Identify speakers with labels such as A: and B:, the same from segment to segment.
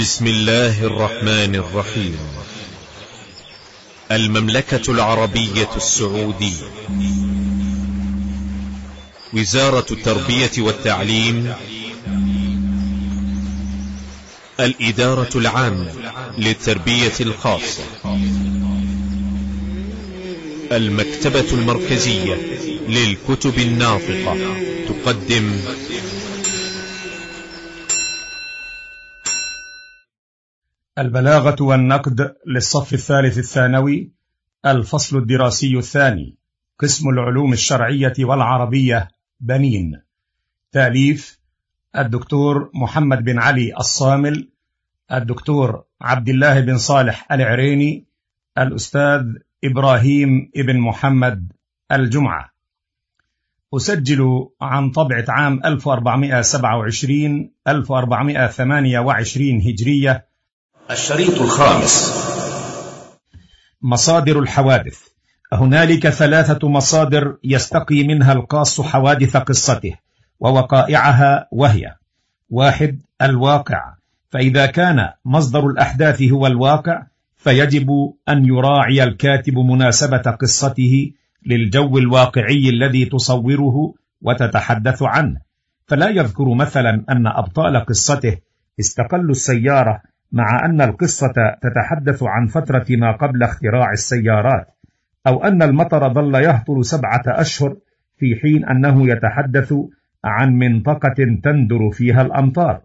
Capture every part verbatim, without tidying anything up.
A: بسم الله الرحمن الرحيم. المملكة العربية السعودية، وزارة التربية والتعليم، الإدارة العامة للتربية الخاصة، المكتبة المركزية للكتب الناطقة تقدم
B: البلاغة والنقد للصف الثالث الثانوي، الفصل الدراسي الثاني، قسم العلوم الشرعية والعربية، بنين. تأليف الدكتور محمد بن علي الصامل، الدكتور عبد الله بن صالح العريني، الأستاذ إبراهيم ابن محمد الجمعة. أسجل عن طبعة عام ألف وأربعمائة وسبعة وعشرين ألف وأربعمائة وثمانية وعشرين هجرية.
C: الشريط الخامس.
B: مصادر الحوادث. هنالك ثلاثة مصادر يستقي منها القاص حوادث قصته ووقائعها، وهي: واحد، الواقع، فإذا كان مصدر الأحداث هو الواقع فيجب أن يراعي الكاتب مناسبة قصته للجو الواقعي الذي تصوره وتتحدث عنه، فلا يذكر مثلا أن أبطال قصته استقلوا السيارة مع أن القصة تتحدث عن فترة ما قبل اختراع السيارات، أو أن المطر ظل يهطل سبعة أشهر في حين أنه يتحدث عن منطقة تندر فيها الأمطار.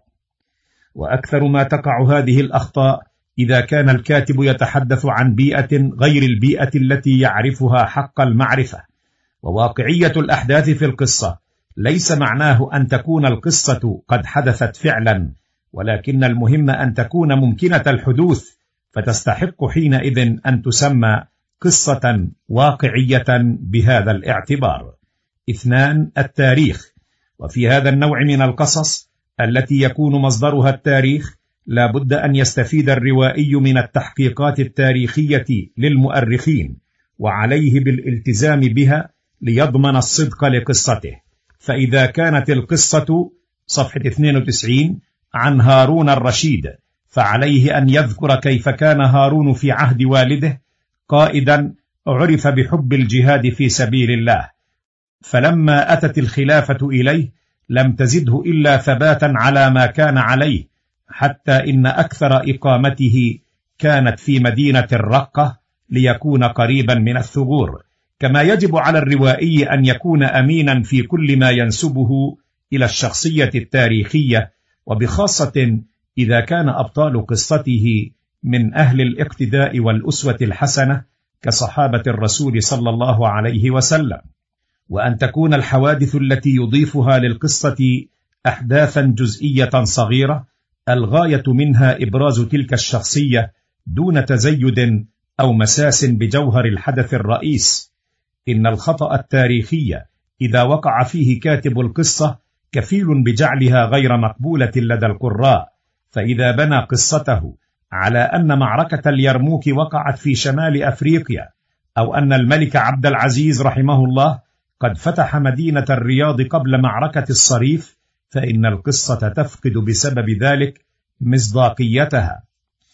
B: وأكثر ما تقع هذه الأخطاء إذا كان الكاتب يتحدث عن بيئة غير البيئة التي يعرفها حق المعرفة. وواقعية الأحداث في القصة ليس معناه أن تكون القصة قد حدثت فعلا، ولكن المهم أن تكون ممكنة الحدوث، فتستحق حينئذ أن تسمى قصة واقعية بهذا الاعتبار. اثنان، التاريخ. وفي هذا النوع من القصص التي يكون مصدرها التاريخ لا بد أن يستفيد الروائي من التحقيقات التاريخية للمؤرخين، وعليه بالالتزام بها ليضمن الصدق لقصته. فإذا كانت القصة صفحة اثنين وتسعين عن هارون الرشيد، فعليه أن يذكر كيف كان هارون في عهد والده قائدا عرف بحب الجهاد في سبيل الله، فلما أتت الخلافة إليه لم تزده إلا ثباتا على ما كان عليه، حتى إن أكثر إقامته كانت في مدينة الرقة ليكون قريبا من الثغور. كما يجب على الروائي أن يكون أمينا في كل ما ينسبه إلى الشخصية التاريخية، وبخاصة إذا كان أبطال قصته من أهل الاقتداء والأسوة الحسنة كصحابة الرسول صلى الله عليه وسلم. وأن تكون الحوادث التي يضيفها للقصة أحداثا جزئية صغيرة الغاية منها إبراز تلك الشخصية دون تزيد أو مساس بجوهر الحدث الرئيس. إن الخطأ التاريخي إذا وقع فيه كاتب القصة كفيل بجعلها غير مقبولة لدى القراء، فإذا بنى قصته على أن معركة اليرموك وقعت في شمال أفريقيا، أو أن الملك عبد العزيز رحمه الله قد فتح مدينة الرياض قبل معركة الصريف، فإن القصة تفقد بسبب ذلك مصداقيتها.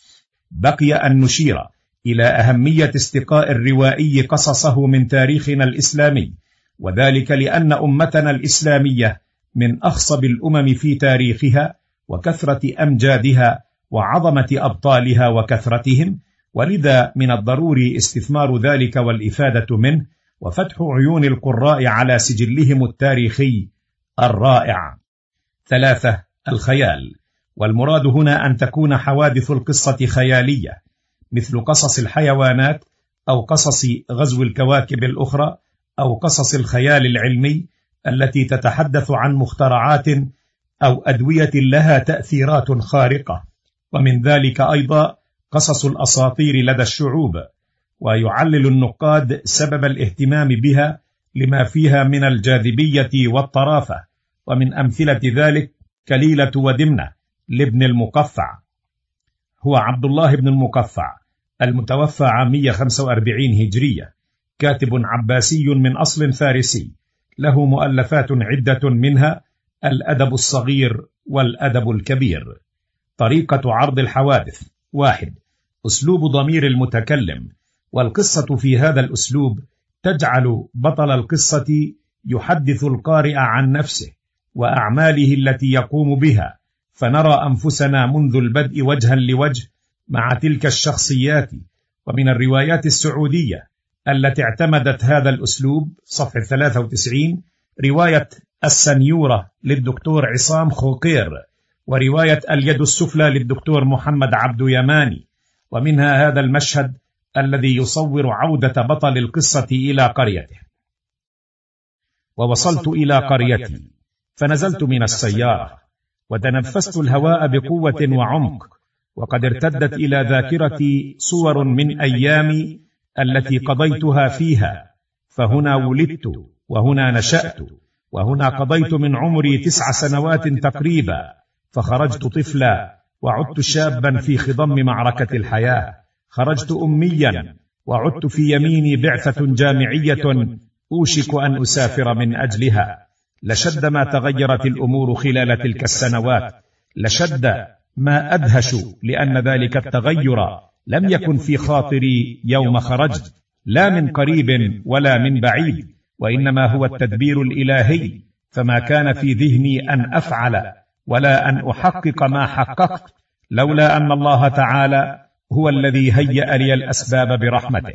B: بقي أن نشير إلى أهمية استقاء الروائي قصصه من تاريخنا الإسلامي، وذلك لأن أمتنا الإسلامية من أخصب الأمم في تاريخها وكثرة أمجادها وعظمة أبطالها وكثرتهم، ولذا من الضروري استثمار ذلك والإفادة منه وفتح عيون القراء على سجلهم التاريخي الرائع. ثلاثة، الخيال. والمراد هنا أن تكون حوادث القصة خيالية، مثل قصص الحيوانات أو قصص غزو الكواكب الأخرى أو قصص الخيال العلمي التي تتحدث عن مخترعات أو أدوية لها تأثيرات خارقة، ومن ذلك أيضا قصص الأساطير لدى الشعوب. ويعلل النقاد سبب الاهتمام بها لما فيها من الجاذبية والطرافة، ومن أمثلة ذلك كليلة ودمنة لابن المقفع. هو عبد الله بن المقفع المتوفى عام مئة وخمسة وأربعين هجرية، كاتب عباسي من أصل فارسي، له مؤلفات عدة منها الأدب الصغير والأدب الكبير. طريقة عرض الحوادث. واحد. أسلوب ضمير المتكلم، والقصة في هذا الأسلوب تجعل بطل القصة يحدث القارئ عن نفسه وأعماله التي يقوم بها، فنرى أنفسنا منذ البدء وجها لوجه مع تلك الشخصيات. ومن الروايات السعودية التي اعتمدت هذا الأسلوب صفحة ثلاثة وتسعين رواية السنيورة للدكتور عصام خوقير، ورواية اليد السفلى للدكتور محمد عبد يماني، ومنها هذا المشهد الذي يصور عودة بطل القصة إلى قريته. ووصلت إلى قريتي فنزلت من السيارة وتنفست الهواء بقوة وعمق، وقد ارتدت إلى ذاكرتي صور من أيامي التي قضيتها فيها، فهنا ولدت وهنا نشأت وهنا قضيت من عمري تسع سنوات تقريبا، فخرجت طفلا وعدت شابا في خضم معركة الحياة، خرجت أميا وعدت في يميني بعثة جامعية أوشك أن أسافر من أجلها. لشد ما تغيرت الأمور خلال تلك السنوات، لشد ما أدهش، لأن ذلك التغير لم يكن في خاطري يوم خرجت، لا من قريب ولا من بعيد، وإنما هو التدبير الإلهي، فما كان في ذهني أن أفعل ولا أن أحقق ما حققت لولا أن الله تعالى هو الذي هيأ لي الأسباب برحمته.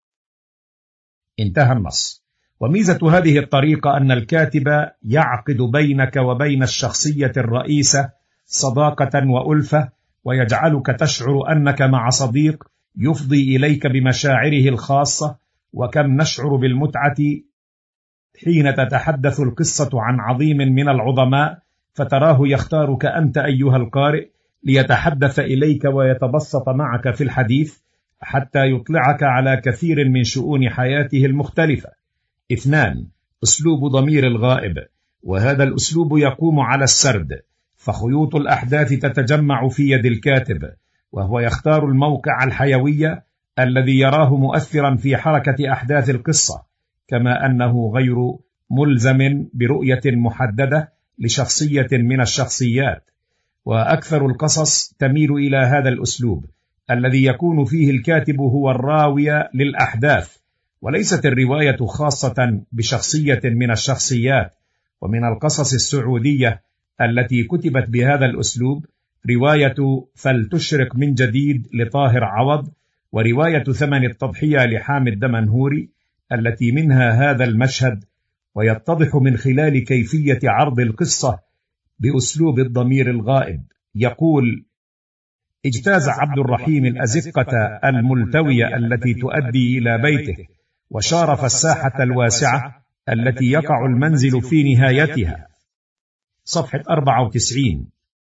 B: انتهى النص. وميزة هذه الطريقة أن الكاتب يعقد بينك وبين الشخصية الرئيسة صداقة وألفة، ويجعلك تشعر أنك مع صديق يفضي إليك بمشاعره الخاصة. وكم نشعر بالمتعة حين تتحدث القصة عن عظيم من العظماء، فتراه يختارك أنت أيها القارئ ليتحدث إليك ويتبسط معك في الحديث حتى يطلعك على كثير من شؤون حياته المختلفة. اثنان. أسلوب ضمير الغائب، وهذا الأسلوب يقوم على السرد، فخيوط الأحداث تتجمع في يد الكاتب، وهو يختار الموقع الحيوي الذي يراه مؤثرا في حركة أحداث القصة، كما أنه غير ملزم برؤية محددة لشخصية من الشخصيات. وأكثر القصص تميل إلى هذا الأسلوب الذي يكون فيه الكاتب هو الراوي للأحداث، وليست الرواية خاصة بشخصية من الشخصيات. ومن القصص السعودية التي كتبت بهذا الأسلوب رواية فلتشرق من جديد لطاهر عوض، ورواية ثمن التضحية لحامد دمنهوري التي منها هذا المشهد، ويتضح من خلال كيفية عرض القصة بأسلوب الضمير الغائب. يقول: اجتاز عبد الرحيم الأزقة الملتوية التي تؤدي إلى بيته، وشارف الساحة الواسعة التي يقع المنزل في نهايتها. صفحة أربعة وتسعين.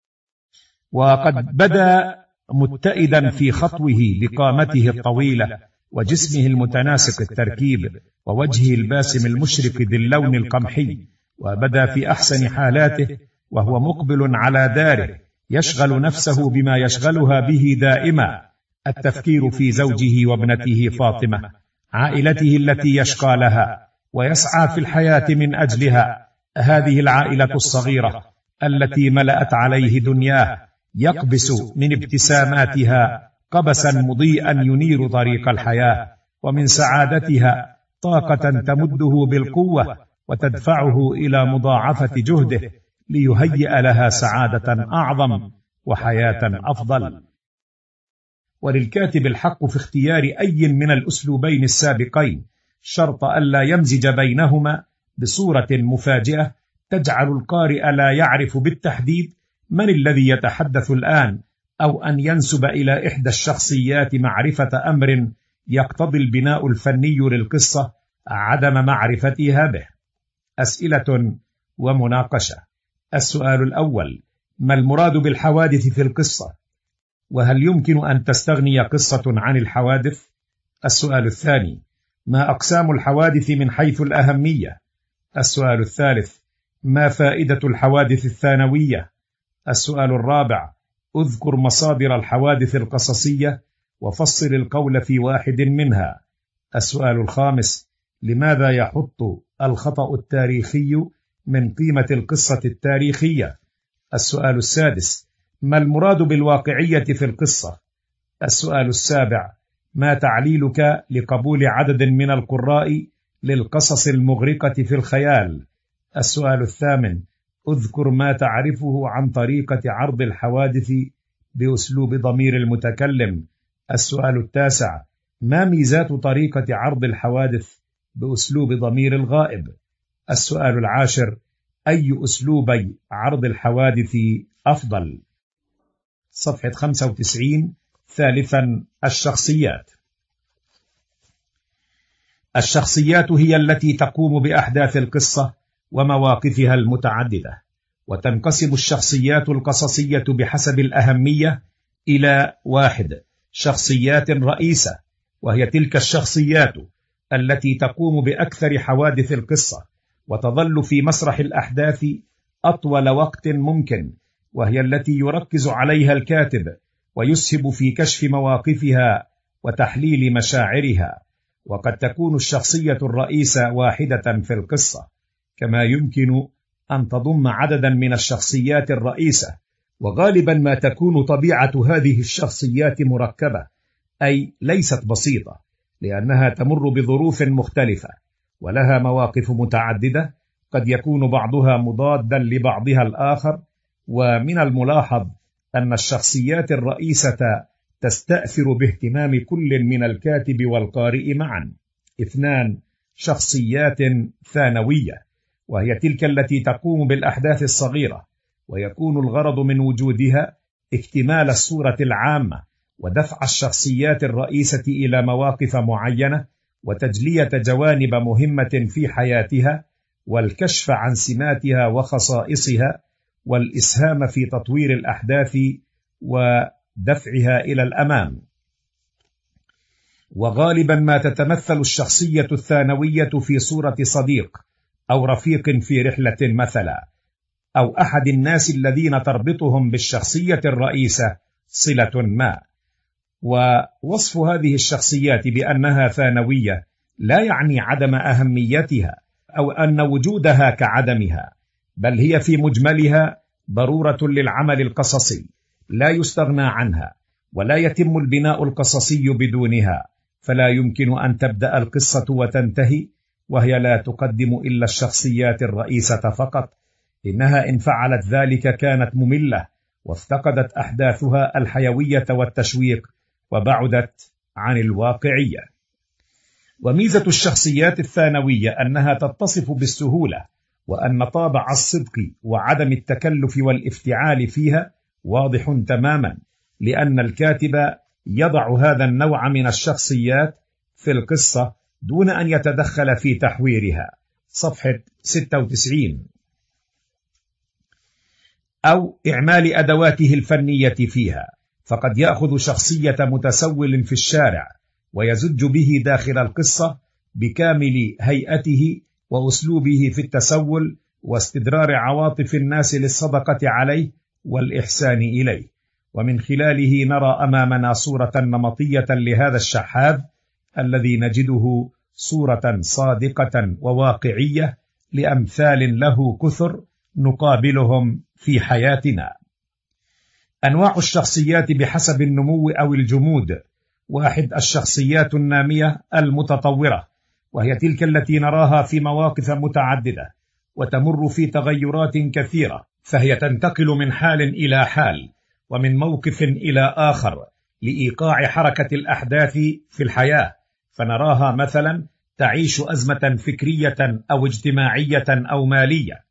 B: وقد بدا متئدا في خطوه لقامته الطويلة وجسمه المتناسق التركيب ووجهه الباسم المشرق ذي اللون القمحي، وبدا في أحسن حالاته وهو مقبل على داره يشغل نفسه بما يشغلها به دائما، التفكير في زوجه وابنته فاطمة، عائلته التي يشقى لها ويسعى في الحياة من أجلها، هذه العائلة الصغيرة التي ملأت عليه دنياه، يقبس من ابتساماتها قبسا مضيئا ينير طريق الحياة، ومن سعادتها طاقة تمده بالقوة وتدفعه إلى مضاعفة جهده ليهيئ لها سعادة أعظم وحياة أفضل. وللكاتب الحق في اختيار أي من الأسلوبين السابقين، شرط ألا يمزج بينهما بصورة مفاجئة تجعل القارئ لا يعرف بالتحديد من الذي يتحدث الآن، أو أن ينسب إلى إحدى الشخصيات معرفة أمر يقتضي البناء الفني للقصة عدم معرفتها به. أسئلة ومناقشة. السؤال الأول: ما المراد بالحوادث في القصة؟ وهل يمكن أن تستغني قصة عن الحوادث؟ السؤال الثاني: ما أقسام الحوادث من حيث الأهمية؟ السؤال الثالث: ما فائدة الحوادث الثانوية؟ السؤال الرابع: اذكر مصادر الحوادث القصصية وفصل القول في واحد منها. السؤال الخامس: لماذا يحط الخطأ التاريخي من قيمة القصة التاريخية؟ السؤال السادس: ما المراد بالواقعية في القصة؟ السؤال السابع: ما تعليلك لقبول عدد من القراء للقصص المغرقة في الخيال؟ السؤال الثامن: اذكر ما تعرفه عن طريقة عرض الحوادث بأسلوب ضمير المتكلم. السؤال التاسع: ما ميزات طريقة عرض الحوادث بأسلوب ضمير الغائب؟ السؤال العاشر: أي أسلوبي عرض الحوادث أفضل؟ صفحة خمسة وتسعين. ثالثا: الشخصيات. الشخصيات هي التي تقوم بأحداث القصة ومواقفها المتعددة، وتنقسم الشخصيات القصصية بحسب الأهمية إلى: واحد، شخصيات رئيسة، وهي تلك الشخصيات التي تقوم بأكثر حوادث القصة وتظل في مسرح الأحداث أطول وقت ممكن، وهي التي يركز عليها الكاتب ويسهب في كشف مواقفها وتحليل مشاعرها. وقد تكون الشخصية الرئيسة واحدة في القصة، كما يمكن أن تضم عددا من الشخصيات الرئيسة، وغالبا ما تكون طبيعة هذه الشخصيات مركبة، أي ليست بسيطة، لأنها تمر بظروف مختلفة ولها مواقف متعددة، قد يكون بعضها مضادا لبعضها الآخر. ومن الملاحظ أن الشخصيات الرئيسة تستأثر باهتمام كل من الكاتب والقارئ معا. اثنان، شخصيات ثانوية، وهي تلك التي تقوم بالأحداث الصغيرة، ويكون الغرض من وجودها اكتمال الصورة العامة ودفع الشخصيات الرئيسة إلى مواقف معينة وتجلية جوانب مهمة في حياتها والكشف عن سماتها وخصائصها والإسهام في تطوير الأحداث ودفعها إلى الأمام. وغالبا ما تتمثل الشخصية الثانوية في صورة صديق أو رفيق في رحلة مثلا، أو أحد الناس الذين تربطهم بالشخصية الرئيسة صلة ما. ووصف هذه الشخصيات بأنها ثانوية لا يعني عدم أهميتها أو أن وجودها كعدمها، بل هي في مجملها ضرورة للعمل القصصي لا يستغنى عنها، ولا يتم البناء القصصي بدونها، فلا يمكن أن تبدأ القصة وتنتهي وهي لا تقدم إلا الشخصيات الرئيسة فقط. إنها إن فعلت ذلك كانت مملة وافتقدت أحداثها الحيوية والتشويق وبعدت عن الواقعية. وميزة الشخصيات الثانوية أنها تتصف بالسهولة، وأن طابع الصدق وعدم التكلف والافتعال فيها واضح تماما، لأن الكاتب يضع هذا النوع من الشخصيات في القصة دون أن يتدخل في تحويرها. صفحة ستة وتسعين. أو إعمال أدواته الفنية فيها، فقد يأخذ شخصية متسول في الشارع ويزج به داخل القصة بكامل هيئته وأسلوبه في التسول واستدرار عواطف الناس للصدقة عليه والإحسان إليه، ومن خلاله نرى أمامنا صورة نمطية لهذا الشحاذ الذي نجده صورة صادقة وواقعية لأمثال له كثر نقابلهم في حياتنا. أنواع الشخصيات بحسب النمو أو الجمود. واحد، الشخصيات النامية المتطورة، وهي تلك التي نراها في مواقف متعددة وتمر في تغيرات كثيرة، فهي تنتقل من حال إلى حال ومن موقف إلى آخر لإيقاع حركة الأحداث في الحياة، فنراها مثلا تعيش أزمة فكرية أو اجتماعية أو مالية،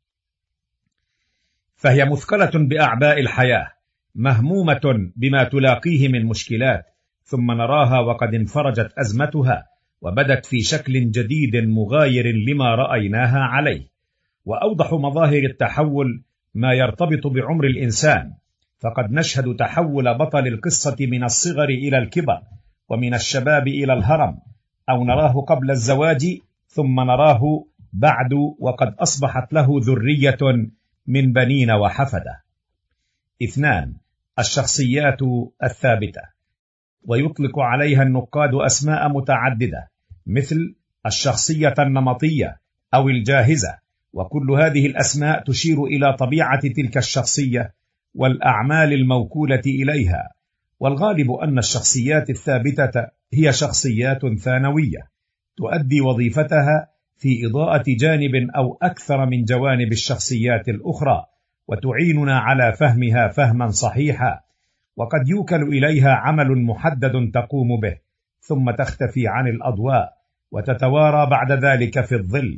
B: فهي مثقلة بأعباء الحياة مهمومة بما تلاقيه من مشكلات، ثم نراها وقد انفرجت أزمتها وبدت في شكل جديد مغاير لما رأيناها عليه. وأوضح مظاهر التحول ما يرتبط بعمر الإنسان، فقد نشهد تحول بطل القصة من الصغر إلى الكبر ومن الشباب إلى الهرم، أو نراه قبل الزواج ثم نراه بعد وقد أصبحت له ذرية من بنين وحفدة. اثنان، الشخصيات الثابتة، ويطلق عليها النقاد أسماء متعددة مثل الشخصية النمطية أو الجاهزة، وكل هذه الأسماء تشير إلى طبيعة تلك الشخصية والأعمال الموكولة إليها، والغالب أن الشخصيات الثابتة هي شخصيات ثانوية تؤدي وظيفتها في إضاءة جانب أو أكثر من جوانب الشخصيات الأخرى، وتعيننا على فهمها فهما صحيحا، وقد يوكل إليها عمل محدد تقوم به ثم تختفي عن الأضواء وتتوارى بعد ذلك في الظل.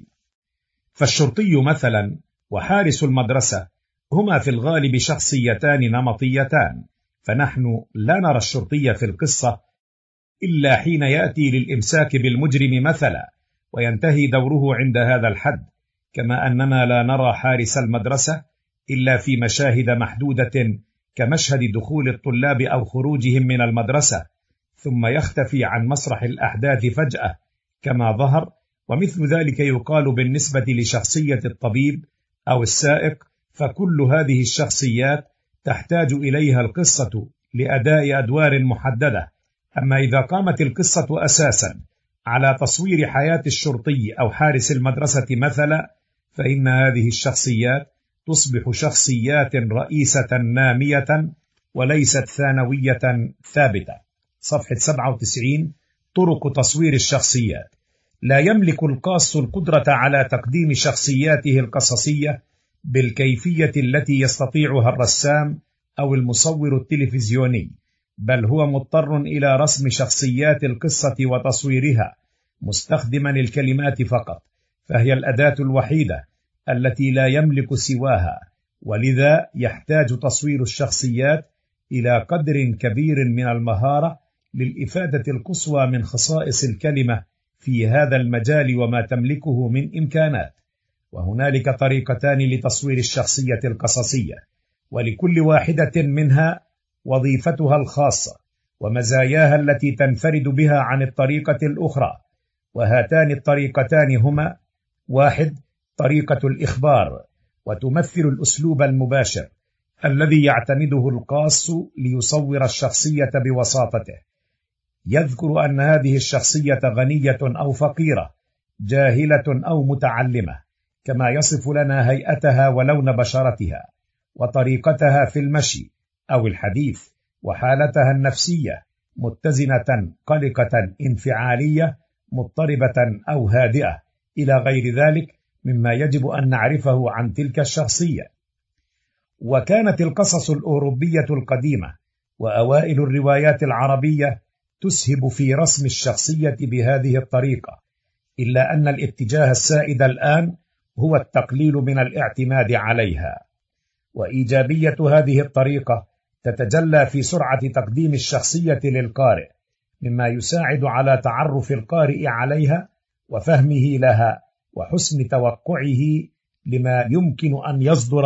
B: فالشرطي مثلا وحارس المدرسة هما في الغالب شخصيتان نمطيتان، فنحن لا نرى الشرطي في القصة إلا حين يأتي للإمساك بالمجرم مثلا وينتهي دوره عند هذا الحد، كما أننا لا نرى حارس المدرسة إلا في مشاهد محدودة كمشهد دخول الطلاب أو خروجهم من المدرسة ثم يختفي عن مسرح الأحداث فجأة كما ظهر، ومثل ذلك يقال بالنسبة لشخصية الطبيب أو السائق، فكل هذه الشخصيات تحتاج إليها القصة لأداء أدوار محددة. أما إذا قامت القصة أساسا على تصوير حياة الشرطي أو حارس المدرسة مثلا، فإن هذه الشخصيات تصبح شخصيات رئيسة نامية وليست ثانوية ثابتة. صفحة سبعة وتسعين. طرق تصوير الشخصيات. لا يملك القاص القدرة على تقديم شخصياته القصصية بالكيفية التي يستطيعها الرسام أو المصور التلفزيوني، بل هو مضطر إلى رسم شخصيات القصة وتصويرها مستخدما الكلمات فقط، فهي الأداة الوحيدة التي لا يملك سواها، ولذا يحتاج تصوير الشخصيات إلى قدر كبير من المهارة للإفادة القصوى من خصائص الكلمة في هذا المجال وما تملكه من إمكانات. وهنالك طريقتان لتصوير الشخصية القصصية، ولكل واحدة منها وظيفتها الخاصة ومزاياها التي تنفرد بها عن الطريقة الأخرى، وهاتان الطريقتان هما: واحد، طريقة الإخبار، وتمثل الأسلوب المباشر الذي يعتمده القاص ليصور الشخصية بوساطته، يذكر أن هذه الشخصية غنية أو فقيرة، جاهلة أو متعلمة، كما يصف لنا هيئتها ولون بشرتها وطريقتها في المشي أو الحديث وحالتها النفسية، متزنة، قلقة، انفعالية، مضطربة أو هادئة، إلى غير ذلك مما يجب أن نعرفه عن تلك الشخصية. وكانت القصص الأوروبية القديمة وأوائل الروايات العربية تسهب في رسم الشخصية بهذه الطريقة، إلا أن الاتجاه السائد الآن هو التقليل من الاعتماد عليها. وإيجابية هذه الطريقة تتجلى في سرعة تقديم الشخصية للقارئ، مما يساعد على تعرف القارئ عليها وفهمه لها وحسن توقعه لما يمكن أن يصدر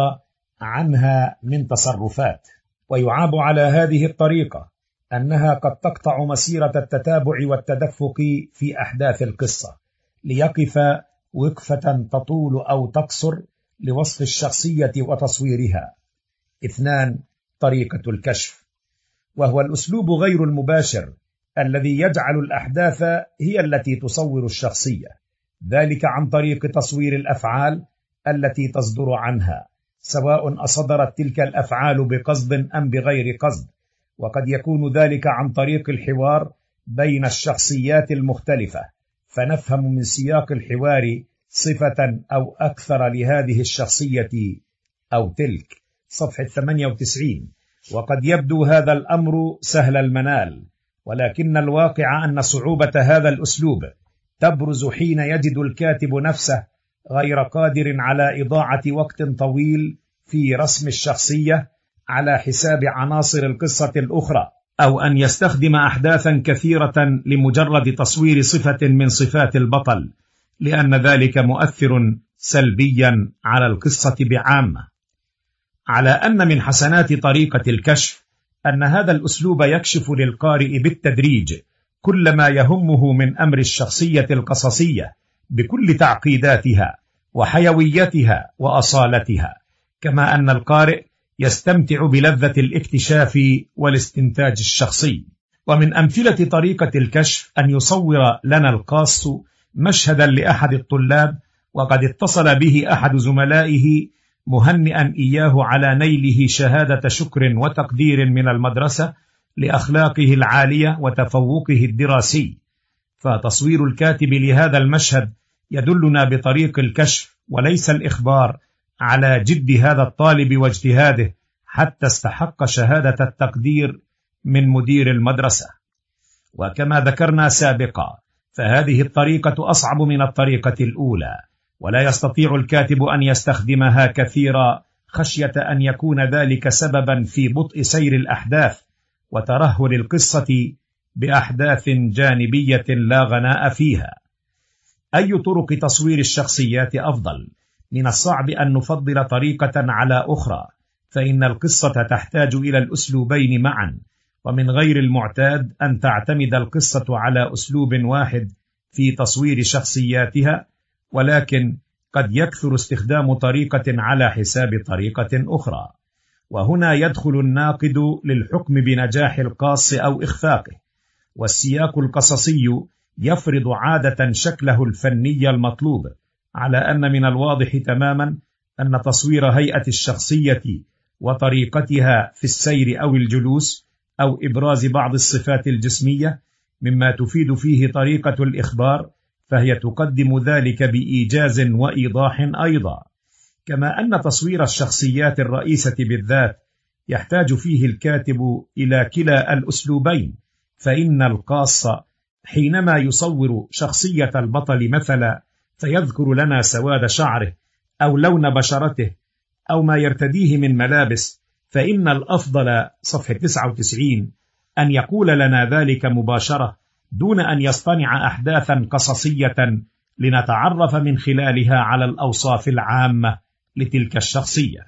B: عنها من تصرفات. ويعاب على هذه الطريقة أنها قد تقطع مسيرة التتابع والتدفق في أحداث القصة ليقف وقفة تطول أو تقصر لوصف الشخصية وتصويرها. اثنان، طريقة الكشف، وهو الأسلوب غير المباشر الذي يجعل الأحداث هي التي تصور الشخصية، ذلك عن طريق تصوير الأفعال التي تصدر عنها، سواء أصدرت تلك الأفعال بقصد أم بغير قصد، وقد يكون ذلك عن طريق الحوار بين الشخصيات المختلفة، فنفهم من سياق الحوار صفة أو أكثر لهذه الشخصية أو تلك. صفحة ثمانية وتسعين. وقد يبدو هذا الأمر سهل المنال، ولكن الواقع أن صعوبة هذا الأسلوب تبرز حين يجد الكاتب نفسه غير قادر على إضاعة وقت طويل في رسم الشخصية على حساب عناصر القصة الأخرى، أو أن يستخدم أحداثا كثيرة لمجرد تصوير صفة من صفات البطل، لأن ذلك مؤثر سلبيا على القصة بعامة. على أن من حسنات طريقة الكشف أن هذا الأسلوب يكشف للقارئ بالتدريج كل ما يهمه من أمر الشخصية القصصية بكل تعقيداتها وحيويتها وأصالتها، كما أن القارئ يستمتع بلذة الاكتشاف والاستنتاج الشخصي. ومن أمثلة طريقة الكشف أن يصور لنا القاص مشهدا لأحد الطلاب وقد اتصل به أحد زملائه مهنئا إياه على نيله شهادة شكر وتقدير من المدرسة لأخلاقه العالية وتفوقه الدراسي. فتصوير الكاتب لهذا المشهد يدلنا بطريق الكشف وليس الإخبار على جد هذا الطالب واجتهاده حتى استحق شهادة التقدير من مدير المدرسة. وكما ذكرنا سابقا فهذه الطريقة أصعب من الطريقة الأولى، ولا يستطيع الكاتب أن يستخدمها كثيرا خشية أن يكون ذلك سببا في بطء سير الأحداث وترهل القصة بأحداث جانبية لا غناء فيها. أي طرق تصوير الشخصيات أفضل؟ من الصعب أن نفضل طريقة على أخرى، فإن القصة تحتاج إلى الأسلوبين معا، ومن غير المعتاد أن تعتمد القصة على أسلوب واحد في تصوير شخصياتها، ولكن قد يكثر استخدام طريقة على حساب طريقة أخرى. وهنا يدخل الناقد للحكم بنجاح القاص أو إخفاقه، والسياق القصصي يفرض عادة شكله الفني المطلوب، على أن من الواضح تماما أن تصوير هيئة الشخصية وطريقتها في السير أو الجلوس أو إبراز بعض الصفات الجسمية مما تفيد فيه طريقة الإخبار، فهي تقدم ذلك بإيجاز وإيضاح أيضا. كما أن تصوير الشخصيات الرئيسة بالذات يحتاج فيه الكاتب إلى كلا الأسلوبين، فإن القاص حينما يصور شخصية البطل مثلا فيذكر لنا سواد شعره أو لون بشرته أو ما يرتديه من ملابس، فإن الأفضل صفحة تسعة وتسعين أن يقول لنا ذلك مباشرة دون أن يصطنع أحداثا قصصية لنتعرف من خلالها على الأوصاف العامة لتلك الشخصية.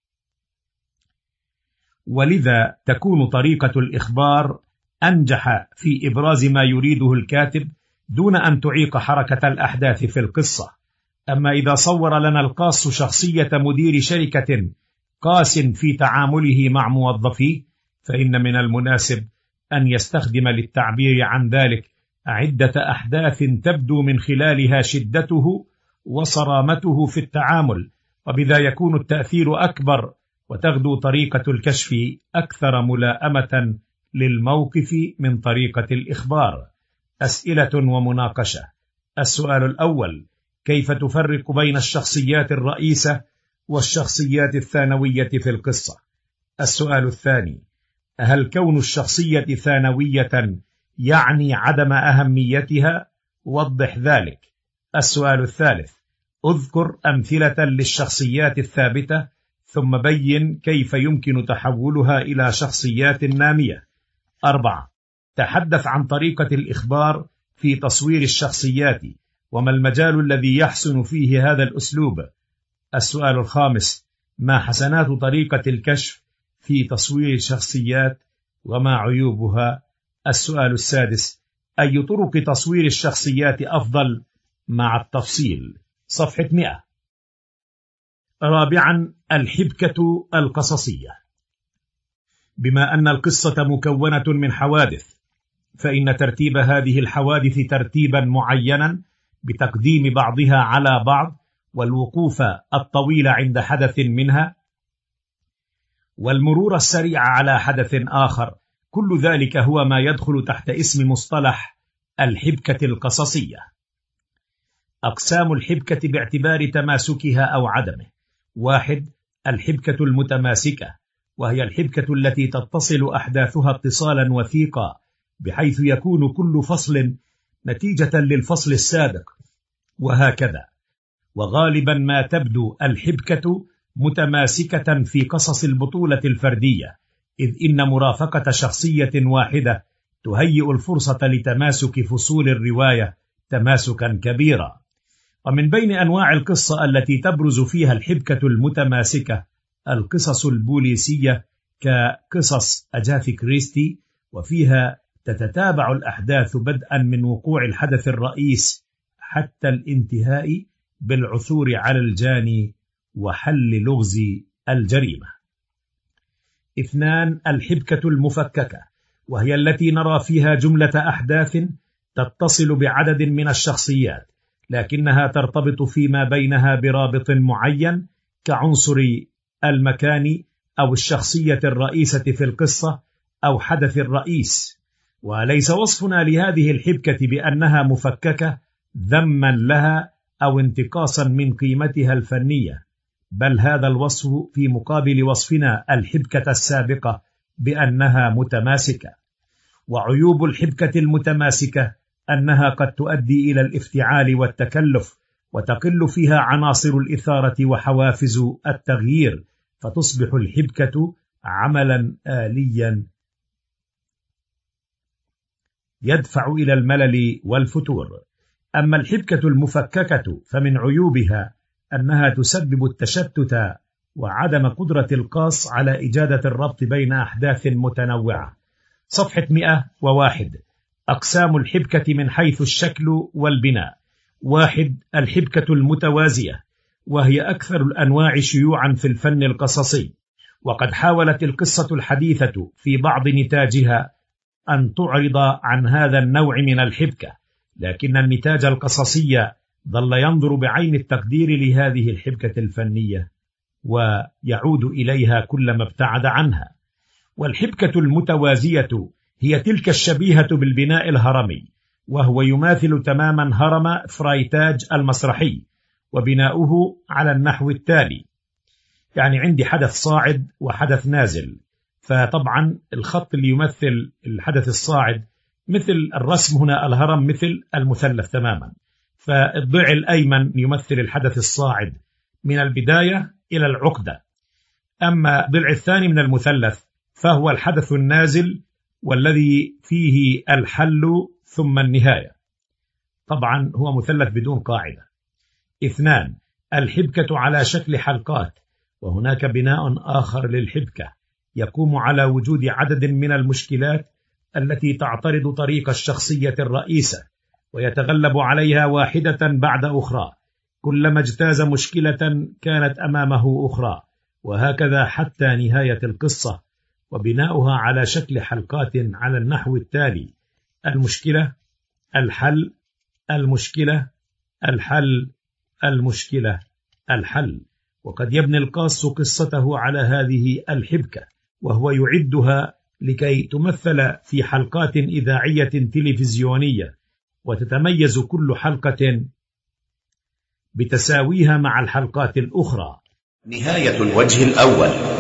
B: ولذا تكون طريقة الإخبار أنجح في إبراز ما يريده الكاتب دون أن تعيق حركة الأحداث في القصة. أما إذا صور لنا القاص شخصية مدير شركة قاس في تعامله مع موظفيه، فإن من المناسب أن يستخدم للتعبير عن ذلك عدة أحداث تبدو من خلالها شدته وصرامته في التعامل، وبذا يكون التأثير أكبر وتغدو طريقة الكشف أكثر ملائمة للموقف من طريقة الإخبار. أسئلة ومناقشة. السؤال الأول: كيف تفرق بين الشخصيات الرئيسة والشخصيات الثانوية في القصة؟ السؤال الثاني: هل كون الشخصية ثانوية يعني عدم أهميتها؟ وضح ذلك. السؤال الثالث: اذكر أمثلة للشخصيات الثابتة ثم بين كيف يمكن تحولها إلى شخصيات نامية. أربعة: تحدث عن طريقة الإخبار في تصوير الشخصيات، وما المجال الذي يحسن فيه هذا الأسلوب. السؤال الخامس: ما حسنات طريقة الكشف في تصوير الشخصيات وما عيوبها؟ السؤال السادس: أي طرق تصوير الشخصيات أفضل مع التفصيل؟ صفحة مئة. رابعا: الحبكة القصصية. بما أن القصة مكونة من حوادث، فإن ترتيب هذه الحوادث ترتيبا معينا بتقديم بعضها على بعض، والوقوف الطويل عند حدث منها، والمرور السريع على حدث آخر، كل ذلك هو ما يدخل تحت اسم مصطلح الحبكة القصصية. أقسام الحبكة باعتبار تماسكها أو عدمه: واحد: الحبكة المتماسكة، وهي الحبكة التي تتصل أحداثها اتصالا وثيقا بحيث يكون كل فصل نتيجة للفصل السابق، وهكذا. وغالبا ما تبدو الحبكة متماسكة في قصص البطولة الفردية، إذ إن مرافقة شخصية واحدة تهيئ الفرصة لتماسك فصول الرواية تماسكا كبيرا. ومن بين أنواع القصة التي تبرز فيها الحبكة المتماسكة القصص البوليسية كقصص أجاثا كريستي، وفيها تتتابع الأحداث بدءا من وقوع الحدث الرئيس حتى الانتهاء بالعثور على الجاني وحل لغز الجريمة. اثنان: الحبكة المفككة، وهي التي نرى فيها جملة أحداث تتصل بعدد من الشخصيات، لكنها ترتبط فيما بينها برابط معين كعنصر المكان أو الشخصية الرئيسة في القصة أو حدث الرئيس. وليس وصفنا لهذه الحبكة بأنها مفككة ذما لها أو انتقاصا من قيمتها الفنية، بل هذا الوصف في مقابل وصفنا الحبكة السابقة بأنها متماسكة. وعيوب الحبكة المتماسكة أنها قد تؤدي إلى الافتعال والتكلف، وتقل فيها عناصر الإثارة وحوافز التغيير، فتصبح الحبكة عملا آليا يدفع إلى الملل والفتور. أما الحبكة المفككة فمن عيوبها أنها تسبب التشتت وعدم قدرة القاص على إجادة الربط بين أحداث متنوعة. صفحة مئة وواحد. أقسام الحبكة من حيث الشكل والبناء. واحد. الحبكة المتوازية، وهي أكثر الأنواع شيوعا في الفن القصصي، وقد حاولت القصة الحديثة في بعض نتاجها أن تعرض عن هذا النوع من الحبكة، لكن النتاج القصصي ظل ينظر بعين التقدير لهذه الحبكة الفنية ويعود إليها كلما ابتعد عنها. والحبكة المتوازية هي تلك الشبيهة بالبناء الهرمي، وهو يماثل تماما هرم فرايتاج المسرحي، وبناؤه على النحو التالي. يعني عندي حدث صاعد وحدث نازل، فطبعا الخط اللي يمثل الحدث الصاعد مثل الرسم هنا الهرم مثل المثلث تماما، فالضلع الأيمن يمثل الحدث الصاعد من البداية إلى العقدة، أما الضلع الثاني من المثلث فهو الحدث النازل والذي فيه الحل ثم النهاية. طبعا هو مثلث بدون قاعدة. اثنان. الحبكة على شكل حلقات، وهناك بناء آخر للحبكة يقوم على وجود عدد من المشكلات التي تعترض طريق الشخصية الرئيسة، ويتغلب عليها واحدة بعد أخرى، كلما اجتاز مشكلة كانت أمامه أخرى، وهكذا حتى نهاية القصة، وبناؤها على شكل حلقات على النحو التالي: المشكلة، الحل، المشكلة، الحل، المشكلة، الحل. وقد يبني القاص قصته على هذه الحبكة، وهو يعدها لكي تمثل في حلقات إذاعية تلفزيونية، وتتميز كل حلقة بتساويها مع الحلقات الأخرى.
C: نهاية الوجه الأول.